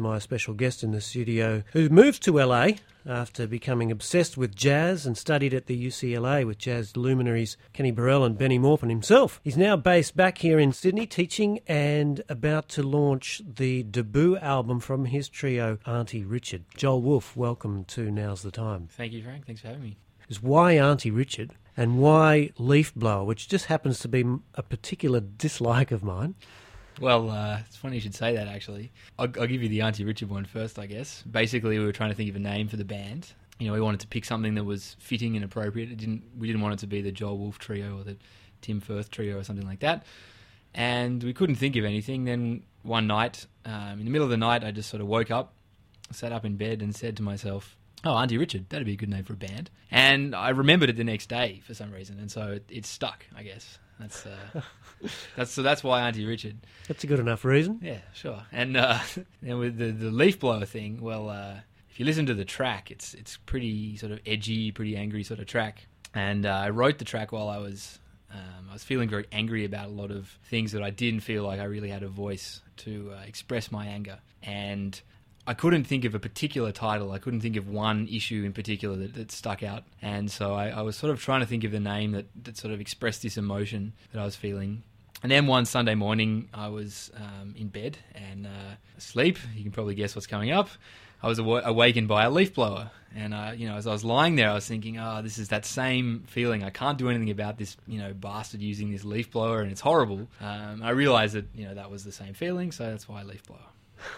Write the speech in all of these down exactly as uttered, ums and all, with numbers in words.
my special guest in the studio, who moved to L A after becoming obsessed with jazz and studied at the U C L A with jazz luminaries Kenny Burrell and Benny Maupin himself. He's now based back here in Sydney, teaching and about to launch the debut album from his trio, Auntie Richard. Joel Wolfe, welcome to Now's the Time. Thank you, Frank. Thanks for having me. Is why Auntie Richard and why Leaf Blower, which just happens to be a particular dislike of mine? Well, uh, it's funny you should say that, actually. I'll, I'll give you the Auntie Richard one first, I guess. Basically, we were trying to think of a name for the band. You know, we wanted to pick something that was fitting and appropriate. It didn't. We didn't want it to be the Joel Wolfe Trio or the Tim Firth Trio or something like that. And we couldn't think of anything. Then one night, um, in the middle of the night, I just sort of woke up, sat up in bed and said to myself, oh, Auntie Richard, that'd be a good name for a band. And I remembered it the next day for some reason, and so it, it stuck, I guess. That's uh, that's so that's why Auntie Richard. That's a good enough reason. Yeah, sure. And uh, and with the the Leaf Blower thing, well, uh, if you listen to the track, it's it's pretty sort of edgy, pretty angry sort of track. And uh, I wrote the track while I was um, I was feeling very angry about a lot of things that I didn't feel like I really had a voice to uh, express my anger. And I couldn't think of a particular title. I couldn't think of one issue in particular that, that stuck out. And so I, I was sort of trying to think of the name that, that sort of expressed this emotion that I was feeling. And then one Sunday morning, I was um, in bed and uh, asleep. You can probably guess what's coming up. I was aw- awakened by a leaf blower. And, uh, you know, as I was lying there, I was thinking, oh, this is that same feeling. I can't do anything about this, you know, bastard using this leaf blower, and it's horrible. Um, I realised that, you know, that was the same feeling, so that's why leaf blower.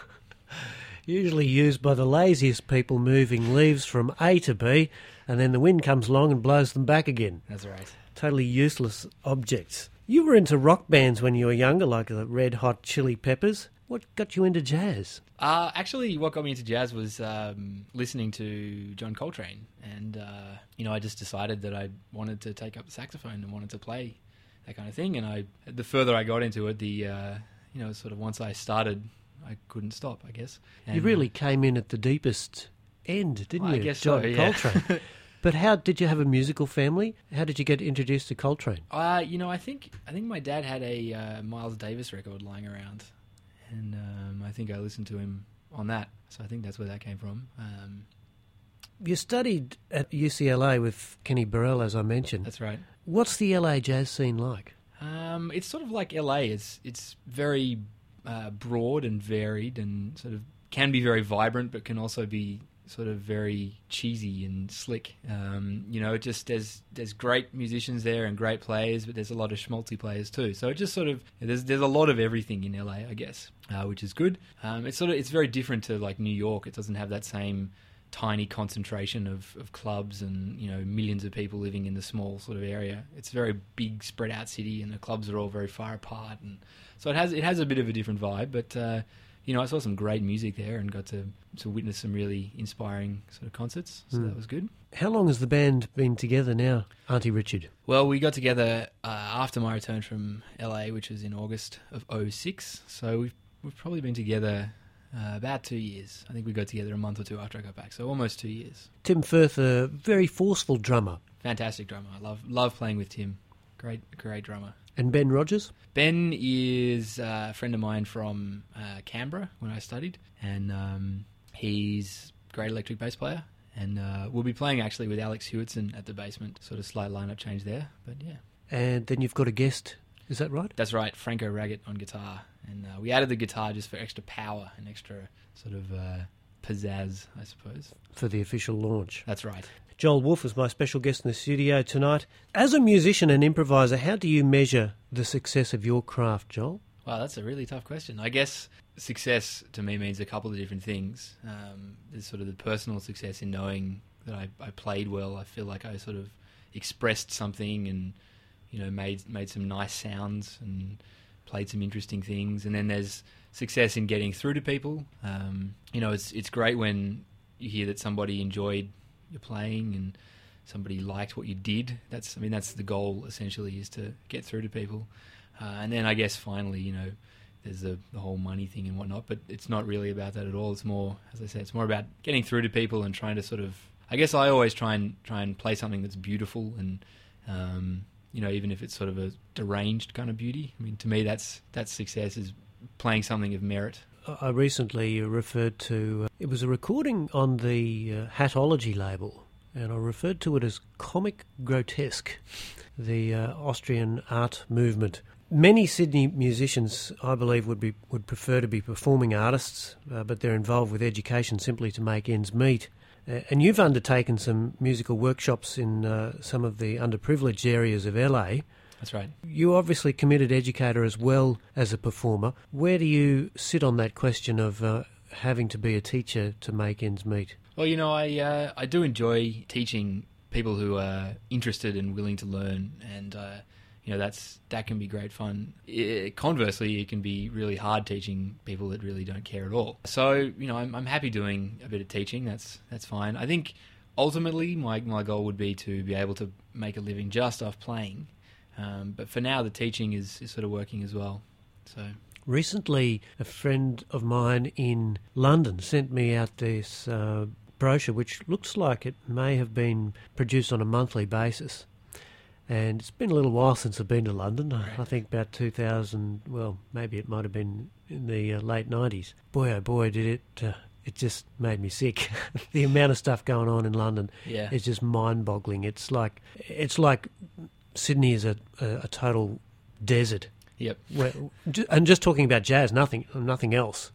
Usually used by the laziest people moving leaves from A to B, and then the wind comes along and blows them back again. That's right. Totally useless objects. You were into rock bands when you were younger, like the Red Hot Chili Peppers. What got you into jazz? Uh, actually, what got me into jazz was um, listening to John Coltrane. And, uh, you know, I just decided that I wanted to take up the saxophone and wanted to play that kind of thing. And I, the further I got into it, the, uh, you know, sort of once I started, I couldn't stop, I guess. And, you really came in at the deepest end, didn't well, you, I guess John so, yeah. Coltrane? But how did you have a musical family? How did you get introduced to Coltrane? Uh, you know, I think I think my dad had a uh, Miles Davis record lying around, and um, I think I listened to him on that. So I think that's where that came from. Um, you studied at U C L A with Kenny Burrell, as I mentioned. That's right. What's the L A jazz scene like? Um, it's sort of like L A. It's it's very uh, broad and varied, and sort of can be very vibrant, but can also be sort of very cheesy and slick. Um, you know, it just there's there's great musicians there and great players, but there's a lot of schmaltzy players too. So it just sort of there's there's a lot of everything in L A, I guess, uh, which is good. Um, it's sort of it's very different to like New York. It doesn't have that same tiny concentration of, of clubs and, you know, millions of people living in the small sort of area. It's a very big spread out city, and the clubs are all very far apart, and so it has it has a bit of a different vibe. But uh, you know, I saw some great music there and got to, to witness some really inspiring sort of concerts, so mm. that was good. How long has the band been together now, Auntie Richard? Well, we got together uh, after my return from L A, which was in August of oh six, so we've, we've probably been together uh, about two years. I think we got together a month or two after I got back, so almost two years. Tim Firth, a very forceful drummer. Fantastic drummer. I love love playing with Tim. Great, great drummer. And Ben Rogers? Ben is a friend of mine from uh, Canberra when I studied, and um, he's a great electric bass player. And uh, we'll be playing actually with Alex Hewitson at the Basement. Sort of slight lineup change there, but yeah. And then you've got a guest, is that right? That's right, Franco Raggett on guitar. And uh, we added the guitar just for extra power and extra sort of uh, pizzazz, I suppose. For the official launch. That's right. Joel Wolfe is my special guest in the studio tonight. As a musician and improviser, how do you measure the success of your craft, Joel? Wow, that's a really tough question. I guess success to me means a couple of different things. Um, there's sort of the personal success in knowing that I, I played well. I feel like I sort of expressed something and, you know, made made some nice sounds and played some interesting things. And then there's success in getting through to people. Um, you know, it's it's great when you hear that somebody enjoyed your playing and somebody liked what you did. That's I mean that's the goal essentially, is to get through to people. Uh, and then I guess finally, you know, there's the, the whole money thing and whatnot, but it's not really about that at all. It's more, as I said, it's more about getting through to people and trying to sort of, I guess I always try and try and play something that's beautiful and, um, you know, even if it's sort of a deranged kind of beauty. I mean, to me, that's that's success, is playing something of merit. I recently referred to, uh, it was a recording on the uh, Hatology label, and I referred to it as Comic Grotesque, the uh, Austrian art movement. Many Sydney musicians, I believe, would be would prefer to be performing artists, uh, but they're involved with education simply to make ends meet. Uh, and you've undertaken some musical workshops in uh, some of the underprivileged areas of L A. That's right. You're obviously a committed educator as well as a performer. Where do you sit on that question of uh, having to be a teacher to make ends meet? Well, you know, I uh, I do enjoy teaching people who are interested and willing to learn, and uh, you know that's that can be great fun. It, conversely, it can be really hard teaching people that really don't care at all. So, you know, I'm I'm happy doing a bit of teaching. That's that's fine. I think ultimately my my goal would be to be able to make a living just off playing. Um, but for now, the teaching is, is sort of working as well. So recently, a friend of mine in London sent me out this uh, brochure, which looks like it may have been produced on a monthly basis. And it's been a little while since I've been to London. Right. I think about two thousand. Well, maybe it might have been in the uh, late nineties. Boy, oh boy, did it! Uh, it just made me sick. The amount of stuff going on in London yeah. is just mind-boggling. It's like it's like. Sydney is a, a, a total desert. Yep. Where, and just talking about jazz, nothing, nothing else.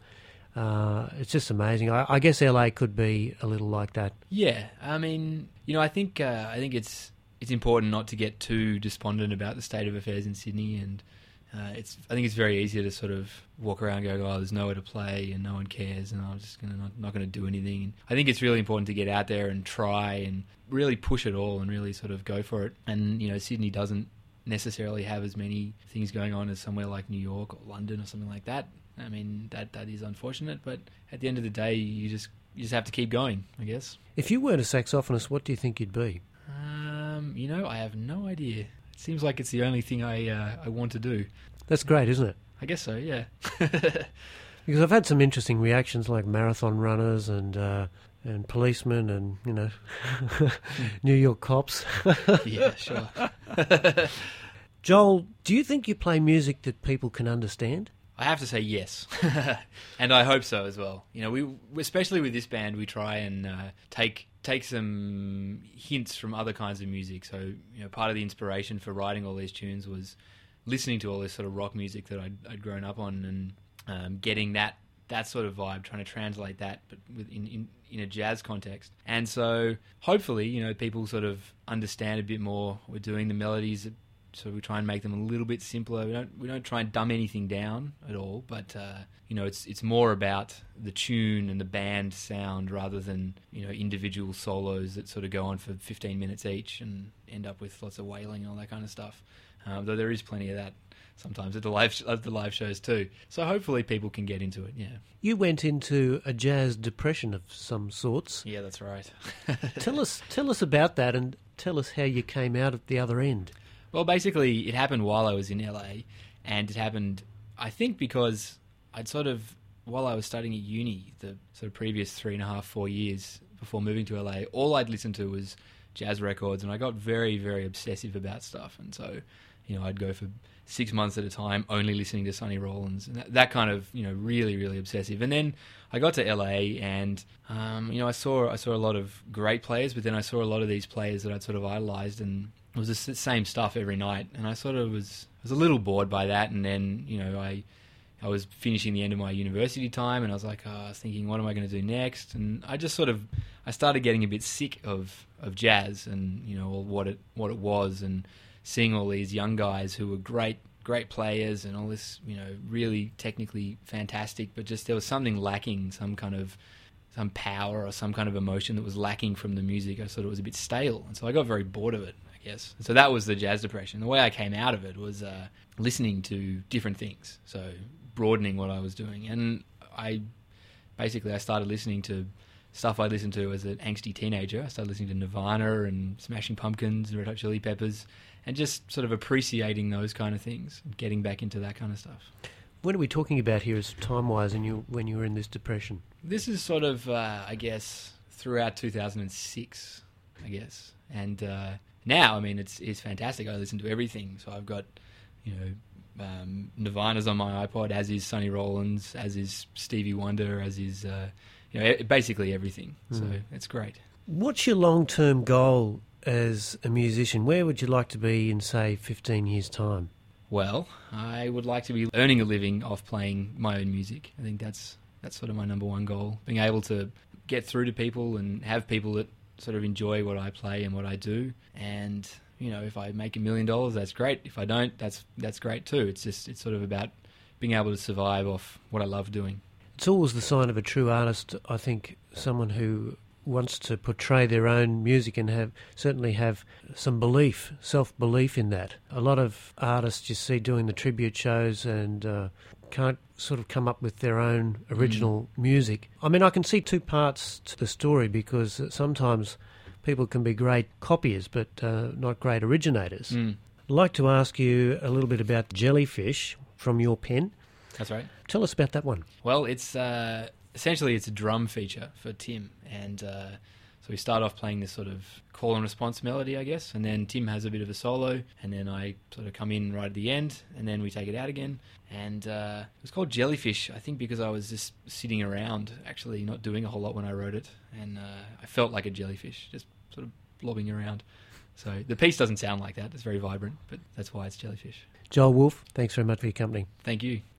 Uh, it's just amazing. I, I guess L A could be a little like that. Yeah, I mean, you know, I think uh, I think it's it's important not to get too despondent about the state of affairs in Sydney, and uh, it's I think it's very easy to sort of walk around and go, oh, there's nowhere to play and no one cares, and I'm just gonna not, not going to do anything. And I think it's really important to get out there and try and really push it all and really sort of go for it. And, you know, Sydney doesn't necessarily have as many things going on as somewhere like New York or London or something like that. I mean, that that is unfortunate, but at the end of the day, you just you just have to keep going, I guess. If you weren't a saxophonist, what do you think you'd be? Um, you know, I have no idea. It seems like it's the only thing I uh, I want to do. That's great, isn't it? I guess so, yeah. Because I've had some interesting reactions, like marathon runners and uh, and policemen and, you know, New York cops. Yeah, sure. Joel, do you think you play music that people can understand? I have to say yes, and I hope so as well. You know, we especially with this band, we try and uh, take take some hints from other kinds of music. So, you know, part of the inspiration for writing all these tunes was listening to all this sort of rock music that I'd, I'd grown up on, and um, getting that that sort of vibe, trying to translate that, but within in, in a jazz context. And so, hopefully, you know, people sort of understand a bit more. We're doing the melodies. So we try and make them a little bit simpler. We don't we don't try and dumb anything down at all, but uh, you know, it's it's more about the tune and the band sound rather than, you know, individual solos that sort of go on for fifteen minutes each and end up with lots of wailing and all that kind of stuff. Um, though there is plenty of that sometimes at the live at the live shows too. So hopefully people can get into it. Yeah. You went into a jazz depression of some sorts. Yeah, that's right. tell us tell us about that, and tell us how you came out at the other end. Well, basically, it happened while I was in L A, and it happened, I think, because I'd sort of, while I was studying at uni, the sort of previous three and a half, four years before moving to L A, all I'd listened to was jazz records, and I got very, very obsessive about stuff. And so, you know, I'd go for six months at a time only listening to Sonny Rollins, and that, that kind of, you know, really, really obsessive. And then I got to L A, and um, you know, I saw I saw a lot of great players, but then I saw a lot of these players that I'd sort of idolized, and it was the same stuff every night, and I sort of was was a little bored by that. And then, you know, I I was finishing the end of my university time, and I was like, oh, I was thinking, what am I going to do next? And I just sort of I started getting a bit sick of, of jazz and, you know, what it what it was, and seeing all these young guys who were great great players and all this, you know, really technically fantastic, but just there was something lacking, some kind of some power or some kind of emotion that was lacking from the music. I thought it was a bit stale, and so I got very bored of it. Yes. So that was the jazz depression. The way I came out of it was uh, listening to different things, so broadening what I was doing. And I basically I started listening to stuff I listened to as an angsty teenager. I started listening to Nirvana and Smashing Pumpkins and Red Hot Chili Peppers, and just sort of appreciating those kind of things, and getting back into that kind of stuff. What are we talking about here as time-wise in you, when you were in this depression? This is sort of, uh, I guess, throughout two thousand six, I guess. And... Uh, Now, I mean, it's it's fantastic. I listen to everything. So I've got, you know, um, Nirvana's on my iPod, as is Sonny Rollins, as is Stevie Wonder, as is uh, you know e- basically everything. Mm. So it's great. What's your long-term goal as a musician? Where would you like to be in, say, fifteen years' time? Well, I would like to be earning a living off playing my own music. I think that's that's sort of my number one goal. Being able to get through to people and have people that sort of enjoy what I play and what I do. And, you know, if I make a million dollars, that's great. If I don't, that's that's great too. It's just, it's sort of about being able to survive off what I love doing. It's always the sign of a true artist, I think, someone who wants to portray their own music and have certainly have some belief, self-belief in that. A lot of artists you see doing the tribute shows and uh, can't sort of come up with their own original mm. music. I mean, I can see two parts to the story, because sometimes people can be great copiers but uh, not great originators. Mm. I'd like to ask you a little bit about Jellyfish from your pen. That's right. Tell us about that one. Well, it's uh, essentially it's a drum feature for Tim, and uh, so we start off playing this sort of call and response melody, I guess, and then Tim has a bit of a solo, and then I sort of come in right at the end, and then we take it out again. And uh, it was called Jellyfish, I think, because I was just sitting around, actually not doing a whole lot when I wrote it, and uh, I felt like a jellyfish, just sort of blobbing around. So the piece doesn't sound like that. It's very vibrant, but that's why it's Jellyfish. Joel Wolfe, thanks very much for your company. Thank you.